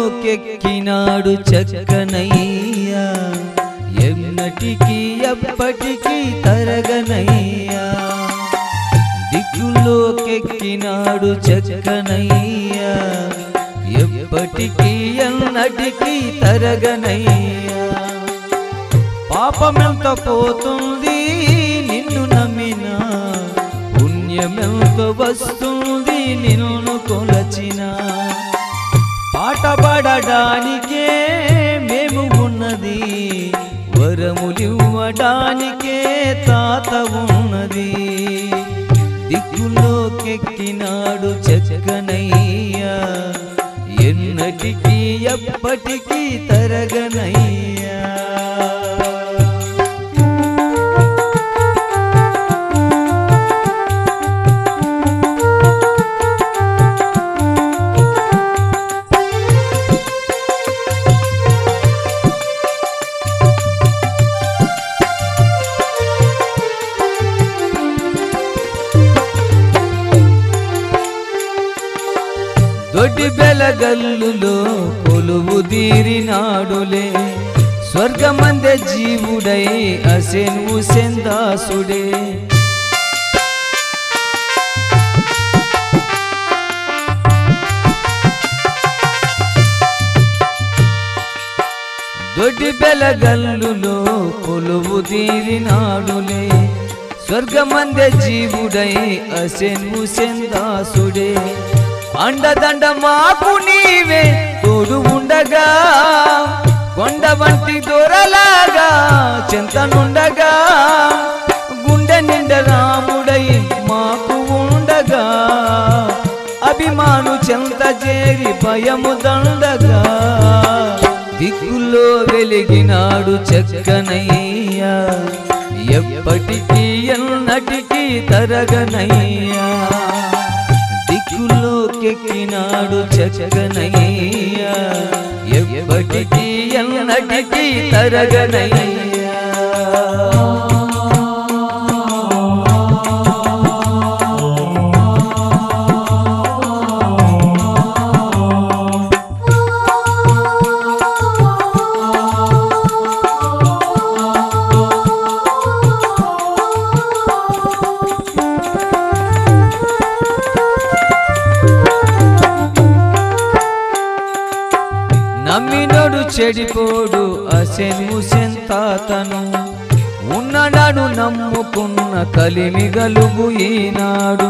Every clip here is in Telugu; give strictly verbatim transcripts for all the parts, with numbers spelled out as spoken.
దిక్కుల్లోకెక్కినాడు చక్కనయ్యా ఎన్నటికీ ఎప్పటికీ తరగనయ్యా దిక్కుల్లోకెక్కినాడు చక్కనయ్యా ఎప్పటికీ ఎన్నటికీ తరగనయ్యా పాపమెంత పోతుంది నిన్ను నమ్మినా పుణ్యమెంత వస్తుంది నిన్ను కొలచిన పాట పాడడానికే మేము ఉన్నది వరములివ్వడానికే తాత ఉన్నది దిక్కుల్లోకెక్కినాడు చక్కనయ్యా ఎన్నటికీ ఎప్పటికీ తరగనయ్యా దొడ్డి బెలగల్లులో కొలువు తీరినాడులే స్వర్గమందే జీవుడై అసెను సెందాసుడే దొడ్డి బెలగల్లులో కొలువు తీరినాడులే స్వర్గమందే జీవుడై అసెను సెందాసుడే అండదండ మాకు నీవే తోడు ఉండగా కొండ వంటి దొరలాగా చెంతనుండగా గుండె నిండ రాముడై మాకు ఉండగా అభిమాను చెంత చేరి భయము దండగా దిక్కుల్లో వెలిగినాడు చక్కనయ్యా ఎప్పటికీ ఎన్నటికీ తరగనయ్యా దిక్కుల్లోకెక్కినాడు చక్కనయ్యా ఎప్పటికీ ఎన్నటికీ తరగనయ్యా నమ్మినోడు చెడిపోడు అసెను సెంతాతను ఉన్ననాడు నమ్ముకున్న కలిమి గలుగు ఈనాడు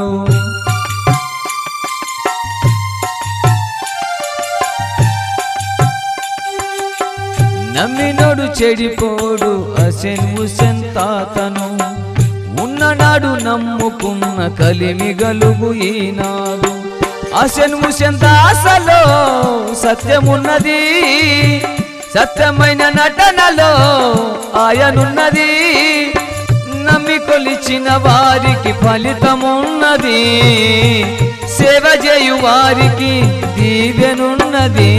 నమ్మినోడు చెడిపోడు అసెను సెంతాతను ఉన్ననాడు నమ్ముకున్న కలిమి గలుగు ఈనాడు అసెను సెంతాసలో సత్యమున్నది సత్యమైన నటనలో ఆయనున్నది నమ్మి కొలిచిన వారికి ఫలితమున్నది సేవ చేయు వారికి దీవెనున్నది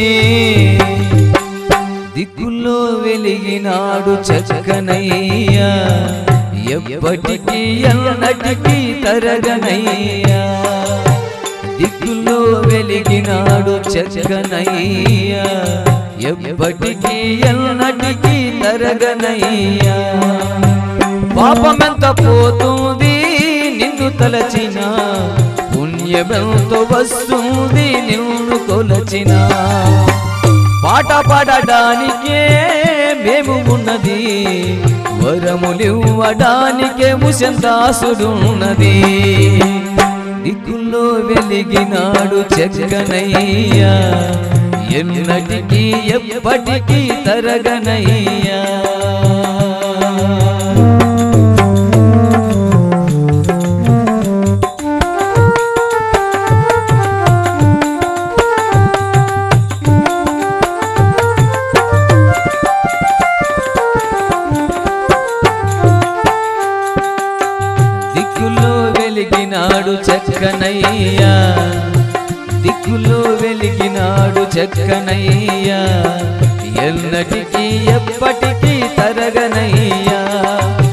దిక్కుల్లో వెలిగినాడు చక్కనయ్యా ఎప్పటికీ ఎన్నటికీ తరగనయ్యా దిక్కుల్లో వెలిగినాడు చక్కనయ్యా ఎప్పటికీ ఎన్నటికీ తరగనయ్యా పాపమెంత పోతుంది నిన్ను తలచిన పుణ్యమెంతో వస్తుంది నిన్ను కొలచిన పాట పాడడానికే మేము ఉన్నది వరములివ్వడానికే ముసందాసుడున్నది దిక్కుల్లో వెలిగినాడు చక్కనయ్యా ఎన్నటికీ ఎప్పటికీ తరగనయ్యా దిక్కుల్లో వెలిగినాడు చక్కనయ్యా దిక్కుల్లో వెలిగినాడు చక్కనయ్యా ఎన్నటికీ ఎప్పటికీ తరగనయ్యా